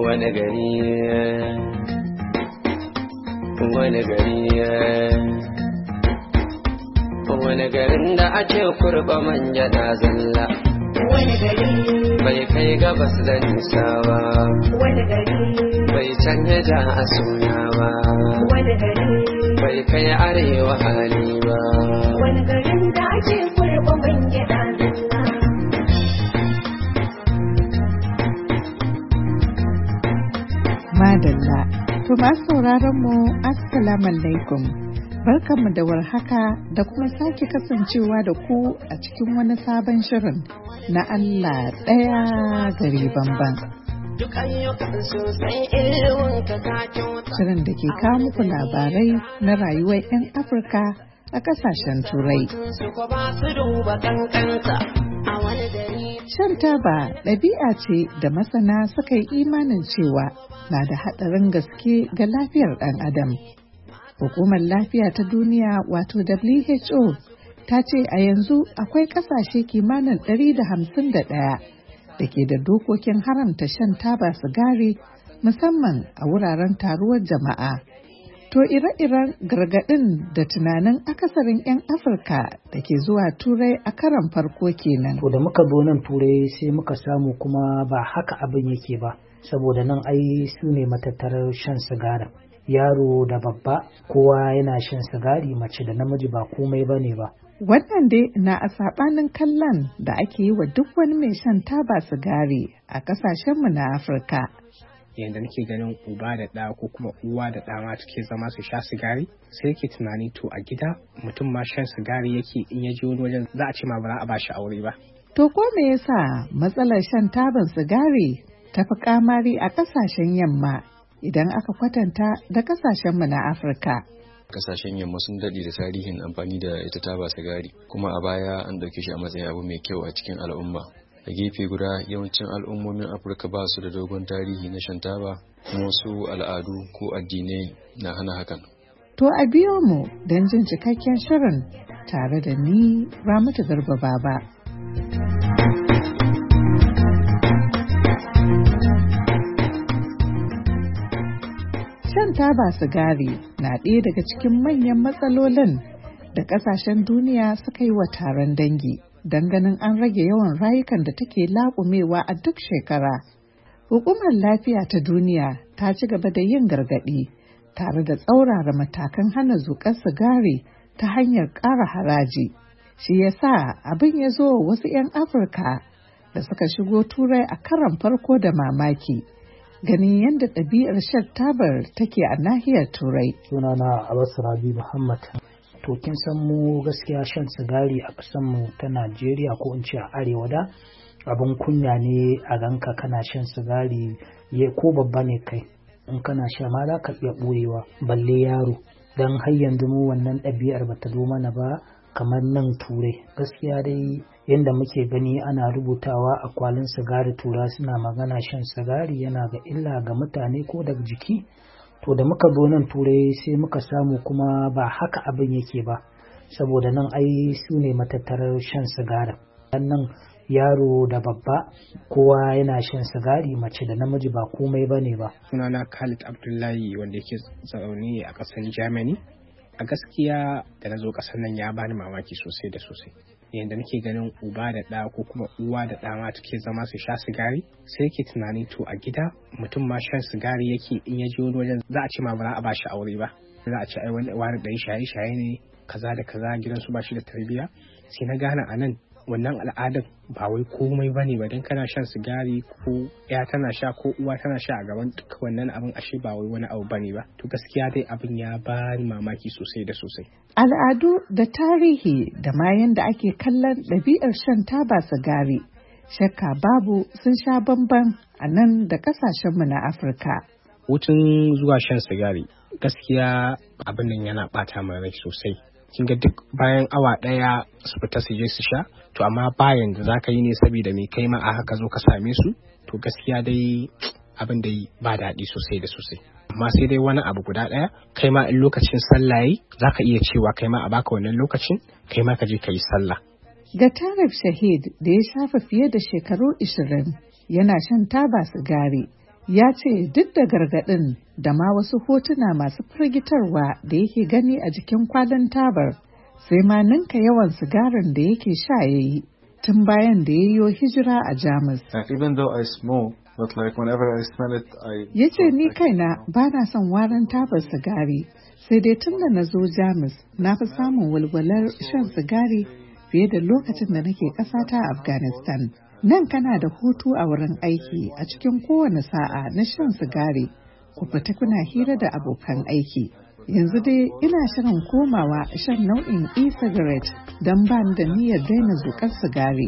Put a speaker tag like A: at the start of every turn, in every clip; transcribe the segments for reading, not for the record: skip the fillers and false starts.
A: wani gari wani garin da ake kurba manja na zalla,
B: wani gari
A: bai kai gabas da nisa ba,
B: wani gari
A: bai canja ja a suna ba,
B: wani gari
A: bai kai arewa hali ba,
B: wani garin da ake kurba manja na zalla.
C: Madalla, to masu sauraron mu assalamu alaikum. Barkanmu da warhaka da kuma sake kasancewa da ku a cikin wani sabon shirin na Allah ɗaya gari bamban. Shirin da ke kawo muku labarai na rayuwar 'yan Afirka a ƙasashen Turai. Shan taba ɗabi'a ce da masana suka yi imanin cewa na da haɗarin gaske ga lafiyar ɗan adam. Hukumar Lafiya ta Duniya wato WHO ta ce a yanzu akwai ƙasashe kimanin 151 da ke da dokokin haramta shan taba sigari musamman a wuraren taruwar jama'a. To ire-iren gargaɗin da tunanin akasarin 'yan Afirka da ke zuwa Turai a karon farko kenan.
D: To da muka zo nan Turai sai muka samu kuma ba haka abin yake ba, saboda nan ai su ne matattarar shan sigari. Yaro da babba kowa yana shan sigari, mace da namiji ba komai ba ne ba.
C: Wannan dai na a saɓanin kallon da ake yi wa duk wani mai shan taba sigari a ƙasashenmu na Afirka.
E: Yanda nake ganin uba da ɗa ko kuma uwa da ɗa ma suke zama su sha sigari, sai yake tunani to a gida mutum ma shan sigari yake in ya je wani wajen za a ce ma ba za a ba shi aure ba.
C: To ko me yasa matsalar shan taban sigari ta fi kamari a ƙasashen yamma idan aka kwatanta da ƙasashenmu na Afirka?
F: Kasashen yamma sun daɗe da tarihin amfani da ita taba sigari, kuma a baya an ɗauke shi a matsayin abu mai kyau a cikin al'umma. A gefe guda yawancin al'ummomin Afirka ba su da dogon tarihi na shan taba, kuma wasu al'adu ko addinai na hana hakan.
C: To a biyo mu don jin cikakken shirin tare da ni Ramatu Garba Baba. Shan taba sigari na ɗaya daga cikin manyan matsalolin da ƙasashen duniya suka yi wa taron dangi don ganin an rage yawan rayukan da take laƙumewa a duk shekara. Hukumar Lafiya ta Duniya ta ci gaba da yin gargaɗi tare da tsaurara matakan hana zuƙar sigari ta hanyar ƙara haraji. Shi ya sa abin ya zo wasu 'yan Afirka da suka shigo Turai a karon farko da mamaki. Ganin yadda ɗabi'ar shan tabar take a nahiyar Turai.
D: Sunana Abbas Rabi Muhammad. To kin san mu gaskiya shan sigari a ƙasar mu ta Najeriya ko in ce a arewa da abin kunya ne a ganka kana shan sigari, ko babba ne kai in kana sha ma za ka iya ɓoyewa balle yaro. Dan har yanzu mu wannan ɗabi'ar bata zo mana ba kamar nan Turai. Gaskiya dai yanda muke gani ana rubutawa a kwalin sigari, tura suna magana shan sigari yana ga illa ga mutane ko da jiki. To da muka zo nan Turai sai muka samu kuma ba haka abin yake ba, saboda nan ai su ne matattarar shan sigari. Nan yaro da babba kowa yana shan sigari, mace da namiji ba komai ba ne ba.
E: Sunana Khalid Abdullahi wanda yake zaune a ƙasar Germany. A gaskiya da na zo ƙasar nan ya bani mamaki sosai da sosai. Yanda nake ganin uba da ɗa ko kuma uwa da ɗa ma suke zama su sha sigari, sai yake tunani to a gida mutum ma shan sigari yake in ya je wani wajen za a ce ma ba za a ba shi aure ba. Za a ce ai wani ɗan shaye-shaye ne kaza da kaza, gidansu ba shi da tarbiyya. Sai na gane a nan wannan al'adar ba wai komai bane ba, dan kana shan sigari ko ya tana sha ko uwa tana sha a gaban duk wannan abin ashe ba wai wani abu bane ba. To gaskiya dai abin ya bani mamaki sosai da sosai.
C: Al'adu da tarihi da ma yanda ake kallon ɗabi'ar shan taba sigari, shakka babu sun sha bamban a nan da ƙasashenmu na Afirka.
E: Hutun zuwa shan sigari gaskiya abin nan yana ɓata min rai sosai. Kin ga duk bayan awa ɗaya su fita su je su sha, to amma bayan da zaka yi ne saboda me kai ma a haka zo ka same su. To gaskiya dai abin da ba daɗi sosai da sosai. Amma sai dai wani abu guda ɗaya, kai ma in lokacin sallah yayi zaka iya cewa kai ma a baka wannan lokacin kai ma ka je ka yi sallah.
C: Ga Tarif Shahid da ya shafa fiye da shekaru 20 yana shan taba sigari, Ya ce duk da gargaɗin da ma wasu hotuna masu firgitarwa da yake gani a jikin kwalin tabar, sai ma ninka yawan sigarin da yake sha ya yi tun bayan da ya yi hijira a Jamus. Ya ce ni kaina ba na son warin tabar sigari, sai dai tun da na zo Jamus na fi samun walwalar shan sigari fiye da lokacin da nake ƙasata a Afghanistan. Nan kana da hutu a wurin aiki a cikin kowane sa'a na shan sigari, ku fita kuna hira da abokan aiki. Yanzu dai ina shirin komawa shan nau'in e-cigarette don ba ni da niyyar daina zuƙar sigari.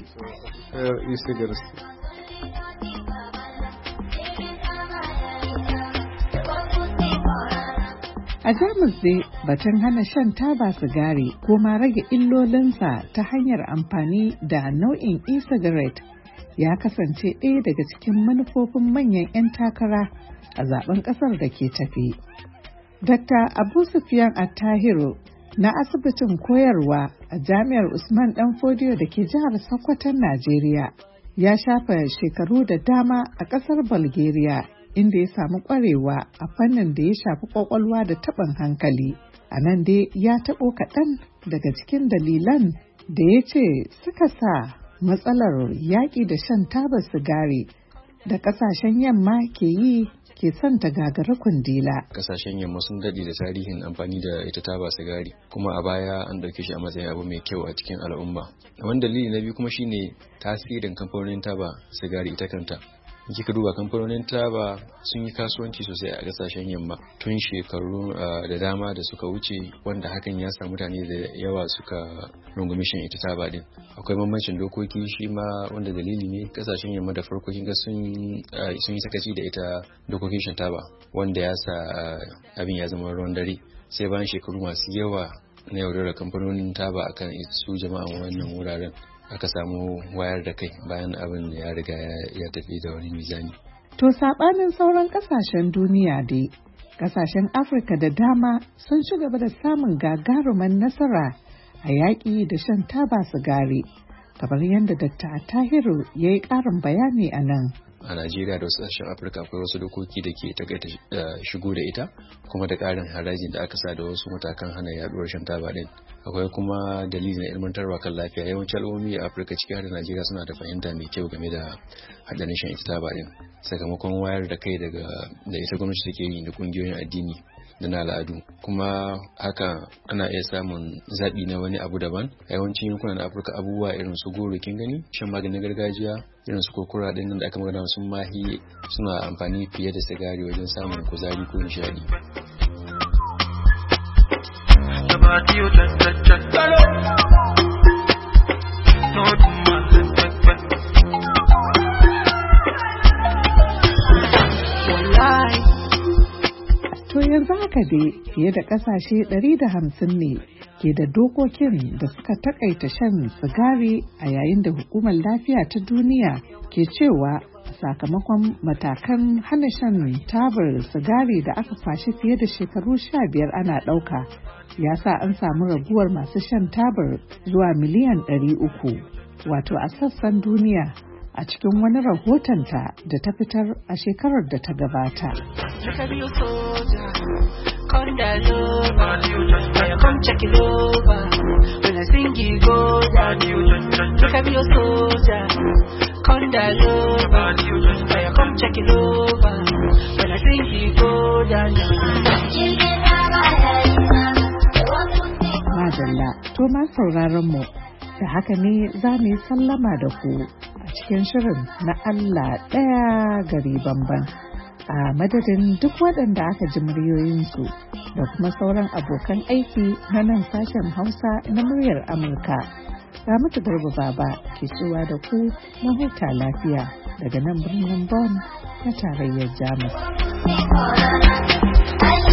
C: A Jamus dai batun hana shan taba sigari ko ma rage illolinsa ta hanyar amfani da nau'in e-cigarette ya kasance ɗaya daga cikin manufofin manyan 'yan takara a zaben ƙasar da ke tafi. Dr. Abu Sufyan Attahiru na asibitin koyarwa a Jami'ar Usman Danfodiyo da ke jihar Sokoton Najeriya ya shafa shekaru da dama a ƙasar Bulgaria inda ya samu ƙwarewa a fannin da ya shafi ƙwaƙwalwa da taɓin hankali. A nan dai ya taɓo kaɗan daga cikin dalilan da ya ce suka sa matsalar yaƙi da shan tabar sigari da ƙasashen yamma ke yi ke son ta gagara kundila.
F: Kasashen yamma sun daɗe da tarihin amfani da ita taba sigari, kuma a baya an ɗauke shi a matsayin abu mai kyau a cikin al'umma. Wani dalili na biyu kuma shine tasirin kamfanonin taba sigari ita kanta. In kika duba kamfanonin taba sun yi kasuwanci sosai a kasashen yamma tun shekaru da dama da suka wuce, wanda hakan ya sa mutane da yawa suka rungumi shan ita taba din. Akwai bambancin dokoki shi ma wanda dalili ne kasashen yamma da farko kin ga sun yi sakaci da ita dokokin shan taba, wanda ya sa abin ya zama ruwan dare. Sai bayan shekaru masu yawa na yaudarar kamfanonin taba akan su jama'an wannan wuraren, aka samu wayar da kai bayan abin ya riga ya tafi da wani mizani.
C: To saɓanin sauran ƙasashen duniya dai, ƙasashen Afirka da dama sun ci gaba da samun gagaruman nasara a yaƙi da shan taba sigari, kamar yadda Dr. Tahiru ya yi ƙarin bayani a nan.
F: A Najeriya da wasu ƙasashen Afirka akwai wasu dokoki da ke takaita shigo da ita, kuma da ƙarin harajin da aka sa da wasu matakan hana yaduwar shan taba din. Akwai kuma dalilin ilmantarwa kan lafiya. Yawancin al'ummomi a Afirka ciki har da Najeriya suna da fahimta mai kyau game da haɗarin shan ita taba din, sakamakon wayar da kai da ita gwamnati take yi da ƙungiyoyin addini da na al'adu. Kuma haka ana iya samun zaɓi na wani abu daban. Yawancin yankunan Afirka abubuwa irin su goro kin gani, shan maganin gargajiya irin su kokura din nan da aka magana sun mahi suna amfani fiye da sigari wajen samun kuzari ko nishadi.
C: To yanzu haka dai fiye da ƙasashe 150 ne ke da dokokin da suka takaita shan sigari, a yayin da hukumar lafiya ta duniya ke cewa sakamakon matakan hana shan tabar sigari da aka kwashi fiye da shekaru 15 ana ɗauka, ya sa an samu raguwar masu shan tabar zuwa miliyan 300, wato a sassan duniya, a cikin wani rahotonta da ta fitar a shekarar da ta gabata. Madalla, to ma sauraron mu, da haka ne za mu yi sallama da ku a cikin shirin na Allah ɗaya gari bamban. A madadin duk waɗanda aka ji muryoyinsu da kuma sauran abokan aiki na nan sashen Hausa na muryar Amurka, Ramatu Garba Baba ke cewa da ku na huta lafiya daga nan birnin Bonn na tarayyar Jamus.